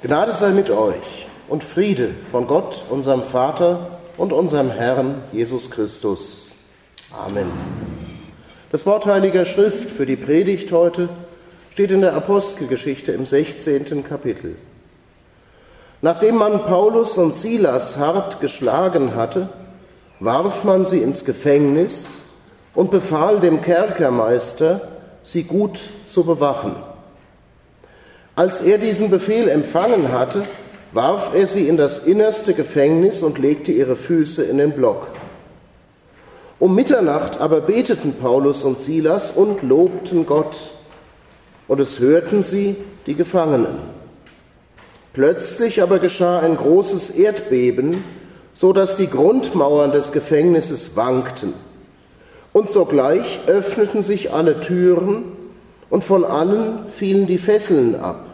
Gnade sei mit euch und Friede von Gott, unserem Vater und unserem Herrn Jesus Christus. Amen. Das Wort Heiliger Schrift für die Predigt heute steht in der Apostelgeschichte im 16. Kapitel. Nachdem man Paulus und Silas hart geschlagen hatte, warf man sie ins Gefängnis und befahl dem Kerkermeister, sie gut zu bewachen. Als er diesen Befehl empfangen hatte, warf er sie in das innerste Gefängnis und legte ihre Füße in den Block. Um Mitternacht aber beteten Paulus und Silas und lobten Gott, und es hörten sie, die Gefangenen. Plötzlich aber geschah ein großes Erdbeben, so dass die Grundmauern des Gefängnisses wankten. Und sogleich öffneten sich alle Türen, und von allen fielen die Fesseln ab.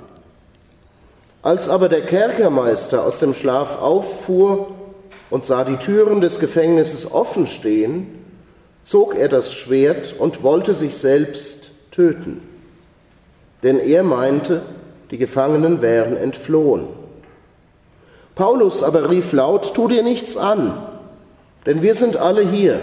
Als aber der Kerkermeister aus dem Schlaf auffuhr und sah die Türen des Gefängnisses offen stehen, zog er das Schwert und wollte sich selbst töten. Denn er meinte, die Gefangenen wären entflohen. Paulus aber rief laut: Tu dir nichts an, denn wir sind alle hier.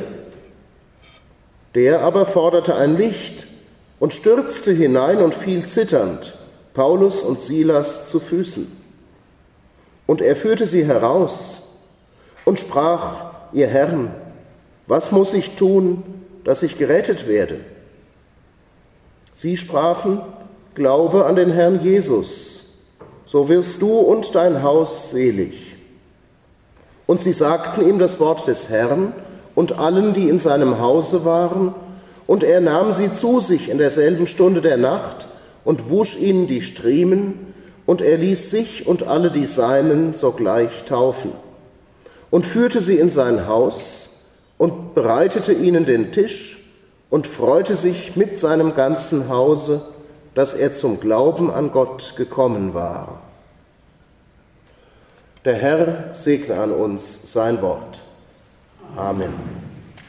Der aber forderte ein Licht und stürzte hinein und fiel zitternd Paulus und Silas zu Füßen. Und er führte sie heraus und sprach: Ihr Herren, was muss ich tun, dass ich gerettet werde? Sie sprachen: Glaube an den Herrn Jesus, so wirst du und dein Haus selig. Und sie sagten ihm das Wort des Herrn und allen, die in seinem Hause waren, und er nahm sie zu sich in derselben Stunde der Nacht und wusch ihnen die Striemen, und er ließ sich und alle die Seinen sogleich taufen und führte sie in sein Haus und bereitete ihnen den Tisch und freute sich mit seinem ganzen Hause, dass er zum Glauben an Gott gekommen war. Der Herr segne an uns sein Wort. Amen.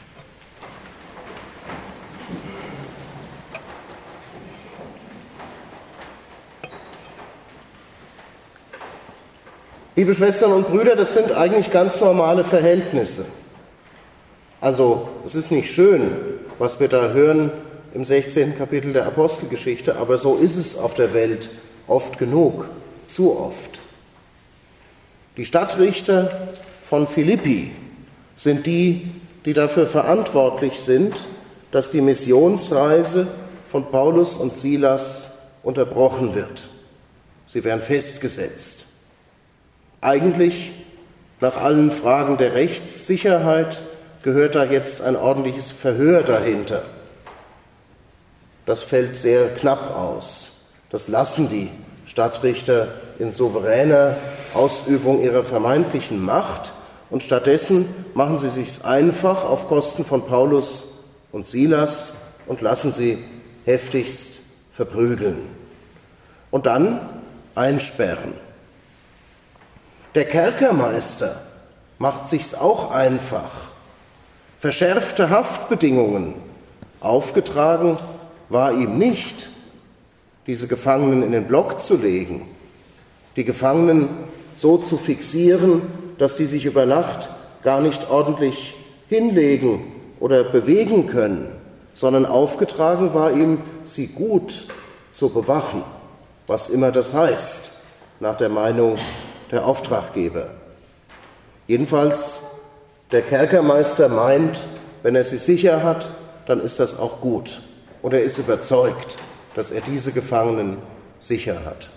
Liebe Schwestern und Brüder, das sind eigentlich ganz normale Verhältnisse. Also, es ist nicht schön, was wir da hören im 16. Kapitel der Apostelgeschichte, aber so ist es auf der Welt oft genug, zu oft. Die Stadtrichter von Philippi sind die, die dafür verantwortlich sind, dass die Missionsreise von Paulus und Silas unterbrochen wird. Sie werden festgesetzt. Eigentlich, nach allen Fragen der Rechtssicherheit, gehört da jetzt ein ordentliches Verhör dahinter. Das fällt sehr knapp aus. Das lassen die Stadtrichter in souveräner Ausübung ihrer vermeintlichen Macht, und stattdessen machen sie sich's einfach auf Kosten von Paulus und Silas und lassen sie heftigst verprügeln. Und dann einsperren. Der Kerkermeister macht sich's auch einfach. Verschärfte Haftbedingungen. Aufgetragen war ihm nicht, diese Gefangenen in den Block zu legen, die Gefangenen so zu fixieren, dass die sich über Nacht gar nicht ordentlich hinlegen oder bewegen können, sondern aufgetragen war ihm, sie gut zu bewachen, was immer das heißt, nach der Meinung der Auftraggeber. Jedenfalls, der Kerkermeister meint, wenn er sie sicher hat, dann ist das auch gut. Und er ist überzeugt, dass er diese Gefangenen sicher hat.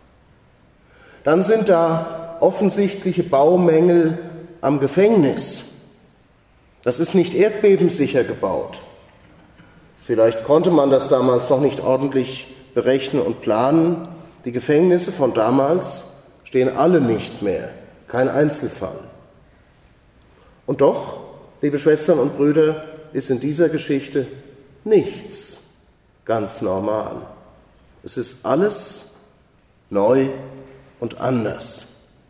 Dann sind da offensichtliche Baumängel am Gefängnis. Das ist nicht erdbebensicher gebaut. Vielleicht konnte man das damals noch nicht ordentlich berechnen und planen. Die Gefängnisse von damals stehen alle nicht mehr, kein Einzelfall. Und doch, liebe Schwestern und Brüder, ist in dieser Geschichte nichts ganz normal. Es ist alles neu und anders.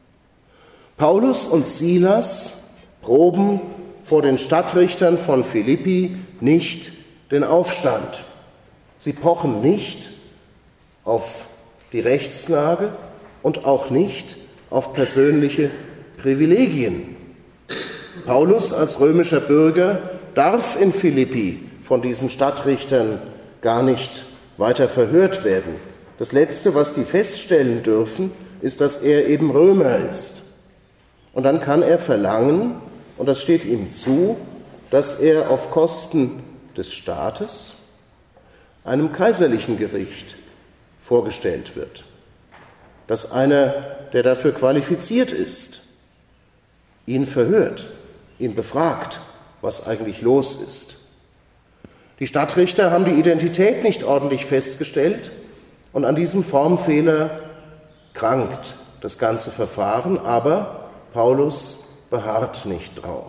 Paulus und Silas proben vor den Stadtrichtern von Philippi nicht den Aufstand. Sie pochen nicht auf die Rechtslage und auch nicht auf persönliche Privilegien. Paulus als römischer Bürger darf in Philippi von diesen Stadtrichtern gar nicht weiter verhört werden. Das Letzte, was die feststellen dürfen, ist, dass er eben Römer ist. Und dann kann er verlangen, und das steht ihm zu, dass er auf Kosten des Staates einem kaiserlichen Gericht vorgestellt wird. Dass einer, der dafür qualifiziert ist, ihn verhört, ihn befragt, was eigentlich los ist. Die Stadtrichter haben die Identität nicht ordentlich festgestellt und an diesem Formfehler krankt das ganze Verfahren, aber Paulus beharrt nicht drauf.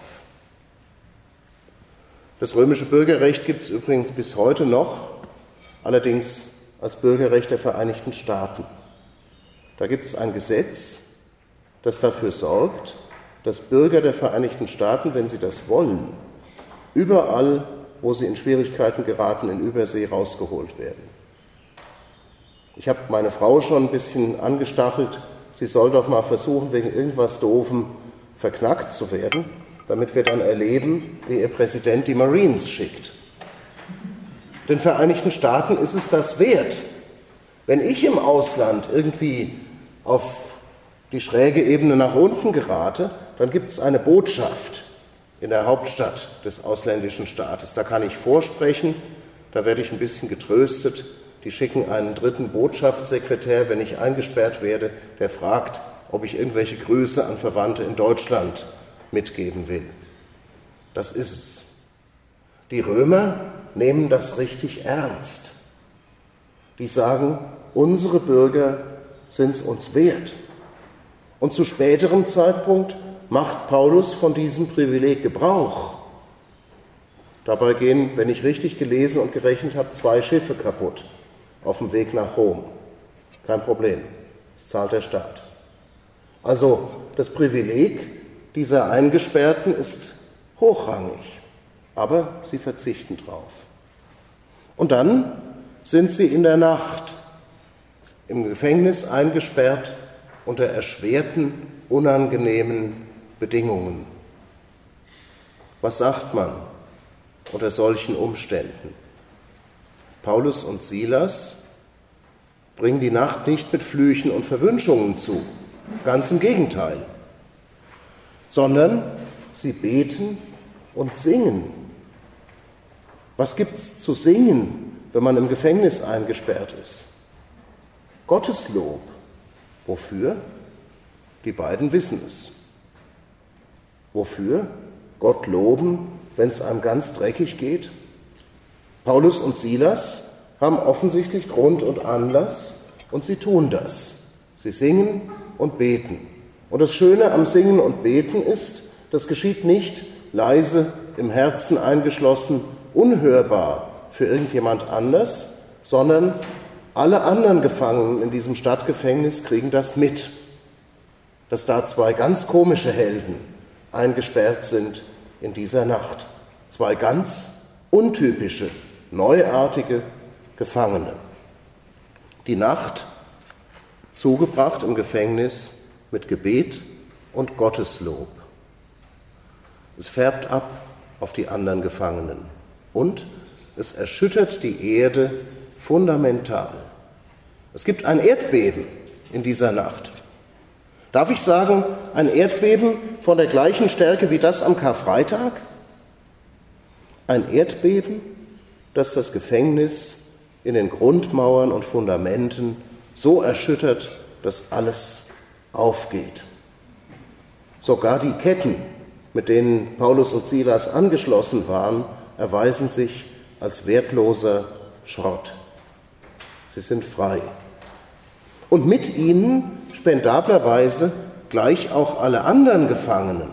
Das römische Bürgerrecht gibt es übrigens bis heute noch, allerdings als Bürgerrecht der Vereinigten Staaten. Da gibt es ein Gesetz, das dafür sorgt, dass Bürger der Vereinigten Staaten, wenn sie das wollen, überall, wo sie in Schwierigkeiten geraten, in Übersee rausgeholt werden. Ich habe meine Frau schon ein bisschen angestachelt, sie soll doch mal versuchen, wegen irgendwas Doofem verknackt zu werden, damit wir dann erleben, wie ihr Präsident die Marines schickt. Den Vereinigten Staaten ist es das wert. Wenn ich im Ausland irgendwie auf die schräge Ebene nach unten gerate, dann gibt es eine Botschaft in der Hauptstadt des ausländischen Staates. Da kann ich vorsprechen, da werde ich ein bisschen getröstet. Die schicken einen dritten Botschaftssekretär, wenn ich eingesperrt werde, der fragt, ob ich irgendwelche Grüße an Verwandte in Deutschland mitgeben will. Das ist es. Die Römer nehmen das richtig ernst. Die sagen, unsere Bürger sind es uns wert. Und zu späterem Zeitpunkt macht Paulus von diesem Privileg Gebrauch. Dabei gehen, wenn ich richtig gelesen und gerechnet habe, 2 Schiffe kaputt auf dem Weg nach Rom. Kein Problem, das zahlt der Staat. Also das Privileg dieser Eingesperrten ist hochrangig, aber sie verzichten drauf. Und dann sind sie in der Nacht im Gefängnis eingesperrt unter erschwerten, unangenehmen Bedingungen. Was sagt man unter solchen Umständen? Paulus und Silas bringen die Nacht nicht mit Flüchen und Verwünschungen zu, ganz im Gegenteil, sondern sie beten und singen. Was gibt's zu singen, wenn man im Gefängnis eingesperrt ist? Gotteslob. Wofür? Die beiden wissen es. Wofür? Gott loben, wenn es einem ganz dreckig geht? Paulus und Silas haben offensichtlich Grund und Anlass und sie tun das. Sie singen und beten. Und das Schöne am Singen und Beten ist, das geschieht nicht leise, im Herzen eingeschlossen, unhörbar für irgendjemand anders, sondern alle anderen Gefangenen in diesem Stadtgefängnis kriegen das mit, dass da 2 ganz komische Helden eingesperrt sind in dieser Nacht. 2 ganz untypische, neuartige Gefangene. Die Nacht zugebracht im Gefängnis mit Gebet und Gotteslob. Es färbt ab auf die anderen Gefangenen und es erschüttert die Erde fundamental. Es gibt ein Erdbeben in dieser Nacht. Darf ich sagen, ein Erdbeben von der gleichen Stärke wie das am Karfreitag? Ein Erdbeben, das das Gefängnis in den Grundmauern und Fundamenten so erschüttert, dass alles aufgeht. Sogar die Ketten, mit denen Paulus und Silas angeschlossen waren, erweisen sich als wertloser Schrott. Sie sind frei. Und mit ihnen spendablerweise gleich auch alle anderen Gefangenen.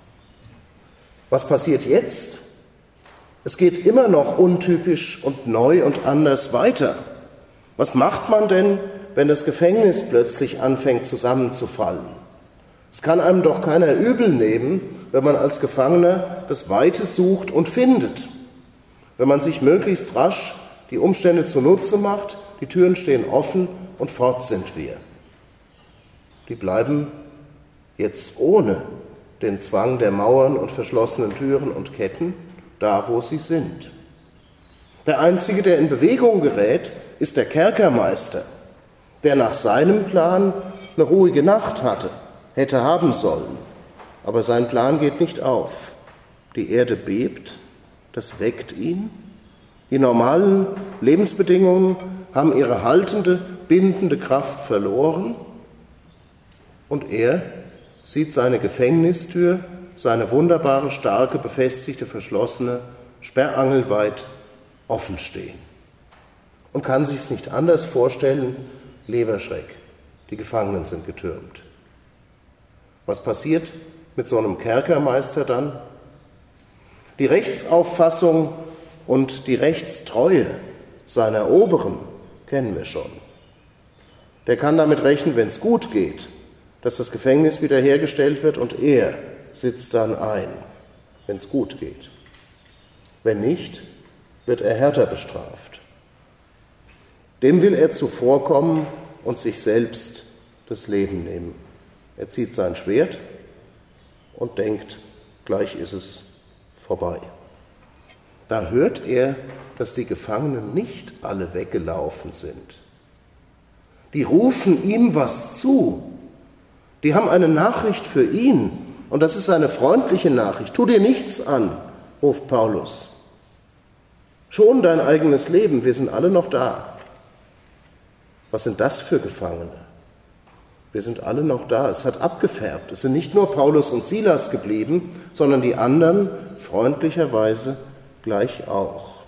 Was passiert jetzt? Es geht immer noch untypisch und neu und anders weiter. Was macht man denn, wenn das Gefängnis plötzlich anfängt zusammenzufallen? Es kann einem doch keiner übel nehmen, wenn man als Gefangener das Weite sucht und findet. Wenn man sich möglichst rasch die Umstände zunutze macht, die Türen stehen offen und fort sind wir. die bleiben jetzt ohne den Zwang der Mauern und verschlossenen Türen und Ketten da, wo sie sind. Der Einzige, der in Bewegung gerät, ist der Kerkermeister, der nach seinem Plan eine ruhige Nacht hätte haben sollen. Aber sein Plan geht nicht auf. Die Erde bebt, das weckt ihn. Die normalen Lebensbedingungen haben ihre haltende, bindende Kraft verloren. Und er sieht seine Gefängnistür, seine wunderbare, starke, befestigte, verschlossene, sperrangelweit offen stehen. Und kann sich's nicht anders vorstellen, Leberschreck, die Gefangenen sind getürmt. Was passiert mit so einem Kerkermeister dann? Die Rechtsauffassung und die Rechtstreue seiner Oberen kennen wir schon. Der kann damit rechnen, wenn es gut geht, dass das Gefängnis wiederhergestellt wird und er sitzt dann ein, wenn es gut geht. Wenn nicht, wird er härter bestraft. Dem will er zuvorkommen und sich selbst das Leben nehmen. Er zieht sein Schwert und denkt, gleich ist es vorbei. Da hört er, dass die Gefangenen nicht alle weggelaufen sind. Die rufen ihm was zu. Die haben eine Nachricht für ihn. Und das ist eine freundliche Nachricht. Tu dir nichts an, ruft Paulus. Schon dein eigenes Leben, wir sind alle noch da. Was sind das für Gefangene? Wir sind alle noch da. Es hat abgefärbt. Es sind nicht nur Paulus und Silas geblieben, sondern die anderen freundlicherweise gleich auch.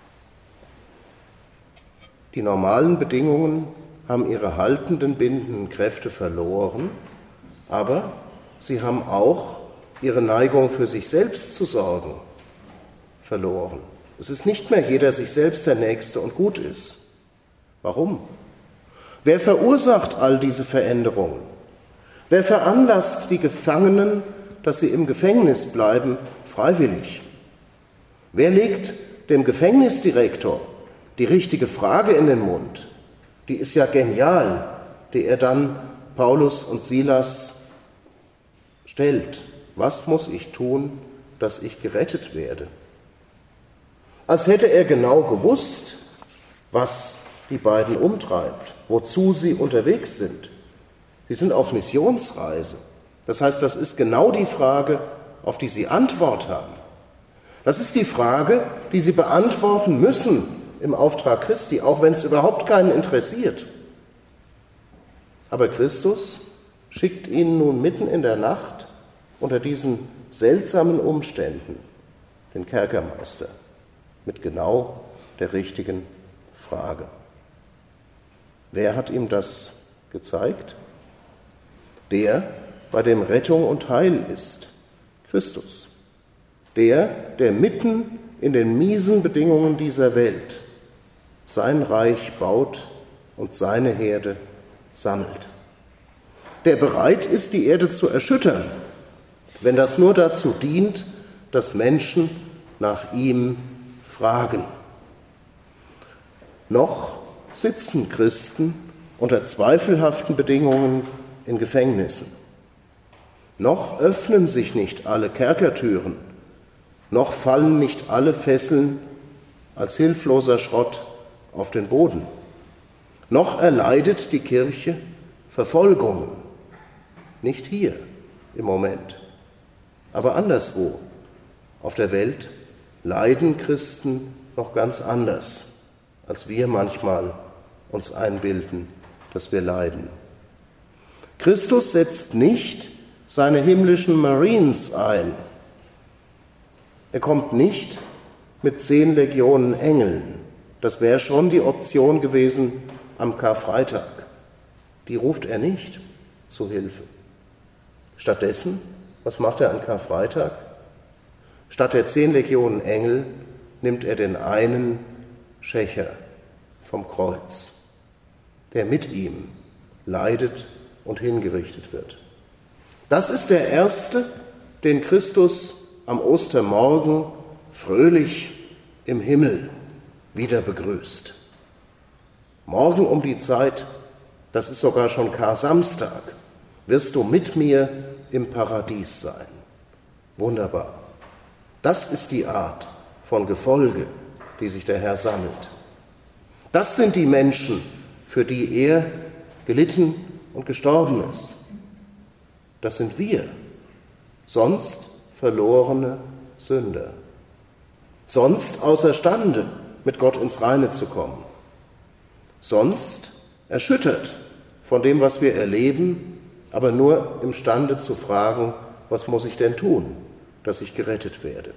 Die normalen Bedingungen haben ihre haltenden, bindenden Kräfte verloren, aber sie haben auch ihre Neigung für sich selbst zu sorgen verloren. Es ist nicht mehr jeder sich selbst der Nächste und gut ist. Warum? Wer verursacht all diese Veränderungen? Wer veranlasst die Gefangenen, dass sie im Gefängnis bleiben, freiwillig? Wer legt dem Gefängnisdirektor die richtige Frage in den Mund? Die ist ja genial, die er dann Paulus und Silas stellt. Was muss ich tun, dass ich gerettet werde? Als hätte er genau gewusst, was die beiden umtreibt, wozu sie unterwegs sind. Sie sind auf Missionsreise. Das heißt, das ist genau die Frage, auf die sie Antwort haben. Das ist die Frage, die sie beantworten müssen im Auftrag Christi, auch wenn es überhaupt keinen interessiert. Aber Christus schickt ihnen nun mitten in der Nacht unter diesen seltsamen Umständen den Kerkermeister mit genau der richtigen Frage. Wer hat ihm das gezeigt? Der, bei dem Rettung und Heil ist, Christus. Der mitten in den miesen Bedingungen dieser Welt sein Reich baut und seine Herde sammelt. Der bereit ist, die Erde zu erschüttern, wenn das nur dazu dient, dass Menschen nach ihm fragen. Noch sitzen Christen unter zweifelhaften Bedingungen in Gefängnissen. Noch öffnen sich nicht alle Kerkertüren, noch fallen nicht alle Fesseln als hilfloser Schrott auf den Boden. Noch erleidet die Kirche Verfolgungen. Nicht hier im Moment, aber anderswo auf der Welt leiden Christen noch ganz anders, als wir manchmal uns einbilden, dass wir leiden. Christus setzt nicht seine himmlischen Marines ein. Er kommt nicht mit 10 Legionen Engeln. Das wäre schon die Option gewesen am Karfreitag. Die ruft er nicht zu Hilfe. Stattdessen, was macht er an Karfreitag? Statt der 10 Legionen Engel nimmt er den einen Schächer vom Kreuz, der mit ihm leidet und hingerichtet wird. Das ist der Erste, den Christus am Ostermorgen fröhlich im Himmel wieder begrüßt. Morgen um die Zeit, das ist sogar schon Kar-Samstag, wirst du mit mir im Paradies sein. Wunderbar. Das ist die Art von Gefolge, die sich der Herr sammelt. Das sind die Menschen, für die er gelitten und gestorben ist. Das sind wir, sonst verlorene Sünder, sonst außerstande, mit Gott ins Reine zu kommen, sonst erschüttert von dem, was wir erleben, aber nur imstande zu fragen, was muss ich denn tun, dass ich gerettet werde?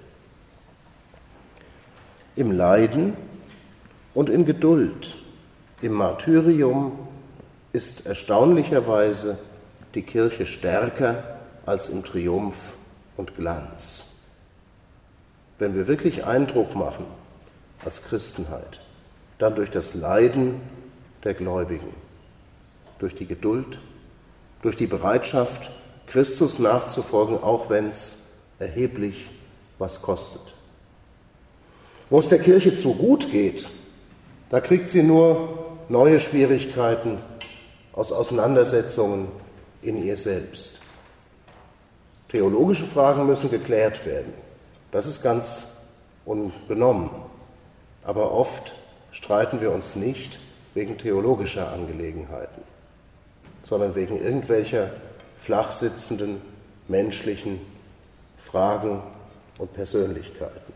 Im Leiden und in Geduld, im Martyrium ist erstaunlicherweise die Kirche stärker als im Triumph und Glanz. Wenn wir wirklich Eindruck machen als Christenheit, dann durch das Leiden der Gläubigen, durch die Geduld, durch die Bereitschaft, Christus nachzufolgen, auch wenn es erheblich was kostet. Wo es der Kirche zu gut geht, da kriegt sie nur neue Schwierigkeiten aus Auseinandersetzungen in ihr selbst. Theologische Fragen müssen geklärt werden. Das ist ganz unbenommen. Aber oft streiten wir uns nicht wegen theologischer Angelegenheiten, sondern wegen irgendwelcher flachsitzenden menschlichen Fragen und Persönlichkeiten.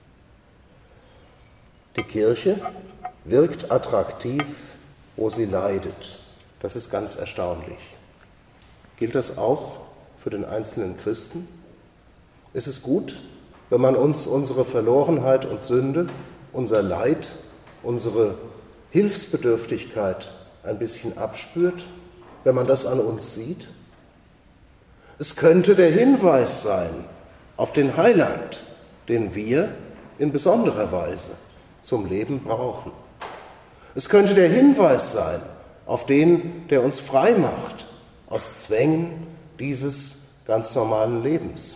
Die Kirche wirkt attraktiv, wo sie leidet. Das ist ganz erstaunlich. Gilt das auch für den einzelnen Christen? Ist es gut, wenn man uns unsere Verlorenheit und Sünde, unser Leid, unsere Hilfsbedürftigkeit ein bisschen abspürt, wenn man das an uns sieht? Es könnte der Hinweis sein auf den Heiland, den wir in besonderer Weise zum Leben brauchen. Es könnte der Hinweis sein auf den, der uns frei macht aus Zwängen dieses ganz normalen Lebens.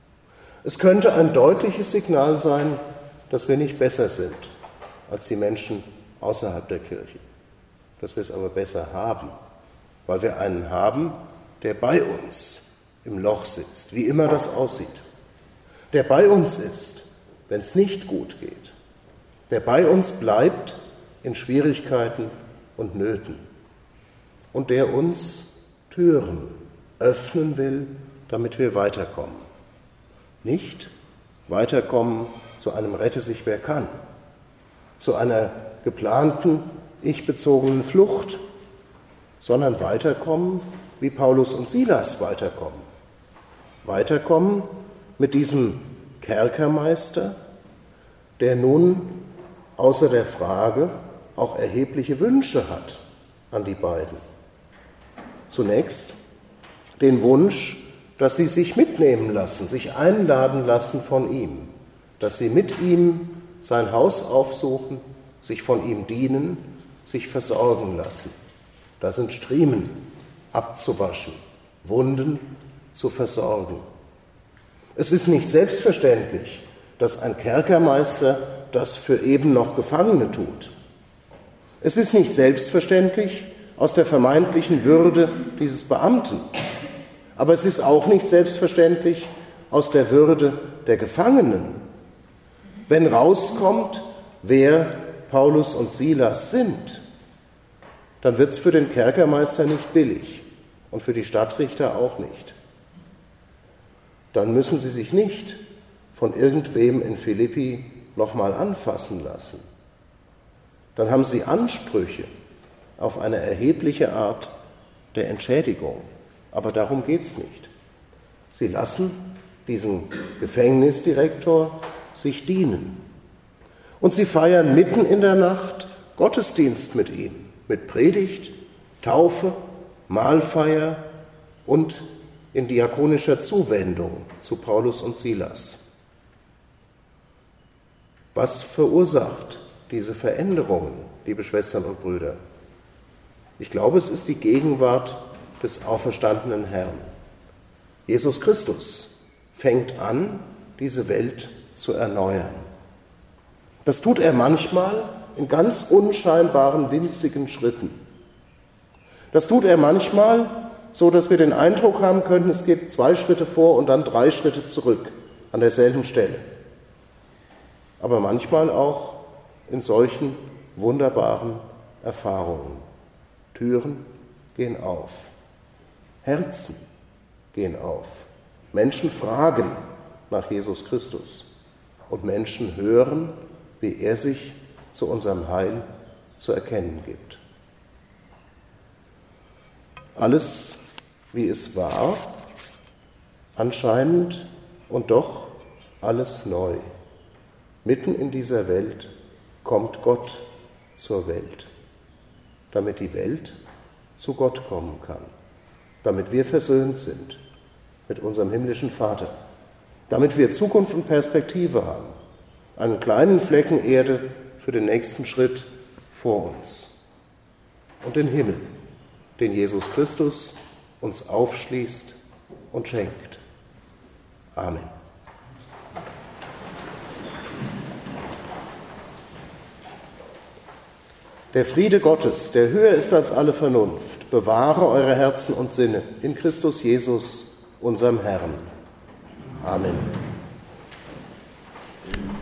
Es könnte ein deutliches Signal sein, dass wir nicht besser sind als die Menschen außerhalb der Kirche, dass wir es aber besser haben, weil wir einen haben, der bei uns im Loch sitzt, wie immer das aussieht, der bei uns ist, wenn es nicht gut geht, der bei uns bleibt in Schwierigkeiten und Nöten und der uns Türen öffnen will, damit wir weiterkommen. Nicht weiterkommen zu einem Rette sich wer kann, zu einer geplanten, ich-bezogenen Flucht, sondern weiterkommen, wie Paulus und Silas weiterkommen. Weiterkommen mit diesem Kerkermeister, der nun außer der Frage auch erhebliche Wünsche hat an die beiden. Zunächst den Wunsch, dass sie sich mitnehmen lassen, sich einladen lassen von ihm, dass sie mit ihm sein Haus aufsuchen, sich von ihm dienen, sich versorgen lassen. Da sind Striemen abzuwaschen, Wunden zu versorgen. Es ist nicht selbstverständlich, dass ein Kerkermeister das für eben noch Gefangene tut. Es ist nicht selbstverständlich aus der vermeintlichen Würde dieses Beamten, aber es ist auch nicht selbstverständlich aus der Würde der Gefangenen. Wenn rauskommt, wer Paulus und Silas sind, dann wird es für den Kerkermeister nicht billig und für die Stadtrichter auch nicht. Dann müssen sie sich nicht von irgendwem in Philippi nochmal anfassen lassen. Dann haben sie Ansprüche auf eine erhebliche Art der Entschädigung. Aber darum geht es nicht. Sie lassen diesen Gefängnisdirektor sich dienen. Und sie feiern mitten in der Nacht Gottesdienst mit ihm, mit Predigt, Taufe, Mahlfeier und in diakonischer Zuwendung zu Paulus und Silas. Was verursacht diese Veränderungen, liebe Schwestern und Brüder? Ich glaube, es ist die Gegenwart des auferstandenen Herrn. Jesus Christus fängt an, diese Welt zu erneuern. Das tut er manchmal in ganz unscheinbaren, winzigen Schritten. Das tut er manchmal so dass wir den Eindruck haben könnten, es geht 2 Schritte vor und dann 3 Schritte zurück an derselben Stelle. Aber manchmal auch in solchen wunderbaren Erfahrungen. Türen gehen auf, Herzen gehen auf, Menschen fragen nach Jesus Christus und Menschen hören, wie er sich zu unserem Heil zu erkennen gibt. Alles, wie es war, anscheinend und doch alles neu. Mitten in dieser Welt kommt Gott zur Welt, damit die Welt zu Gott kommen kann, damit wir versöhnt sind mit unserem himmlischen Vater, damit wir Zukunft und Perspektive haben, einen kleinen Flecken Erde für den nächsten Schritt vor uns und den Himmel, den Jesus Christus uns aufschließt und schenkt. Amen. Der Friede Gottes, der höher ist als alle Vernunft, bewahre eure Herzen und Sinne in Christus Jesus, unserem Herrn. Amen.